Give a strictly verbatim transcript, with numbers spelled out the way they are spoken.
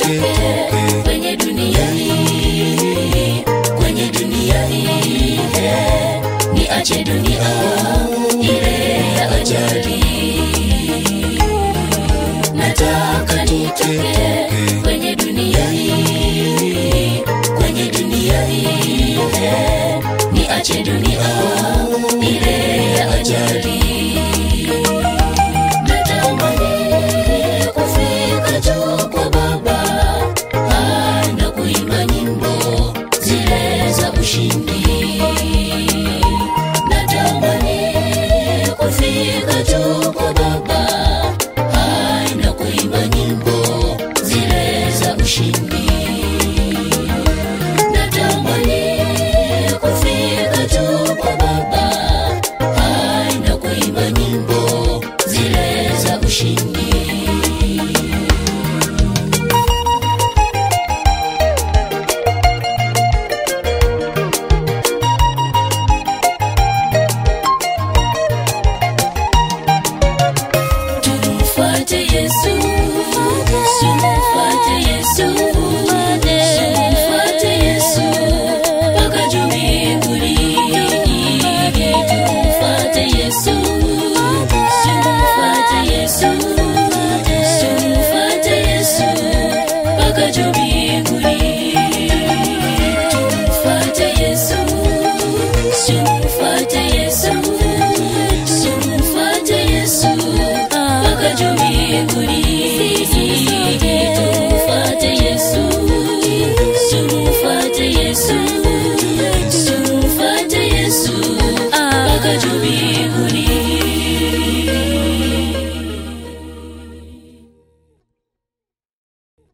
tutoke kwenye dunia hii, kwenye dunia hii. Niache dunia ile ya ajali. Nataka nitoke kwenye dunia hii, kwenye dunia hii. Niache dunia ile ya ajali. Natamani kufika juu kwa Baba, na kuimba nyimbo zile za ushindi. Natamani kufika juu kwa Baba, na kuimba nyimbo zile za ushindi. Natamani kufika juu kwa Baba, na kuimba nyimbo zile za ushindi. Tumfuate Yesu, tumfuate Yesu, tumfuate Yesu mpaka juu mbinguni. Tumfuate Yesu, tumfuate Yesu, tumfuate Yesu mpaka juu mbinguni. Tumfuate Yesu, tumfuate Yesu, tumfuate Yesu mpaka juu mbinguni.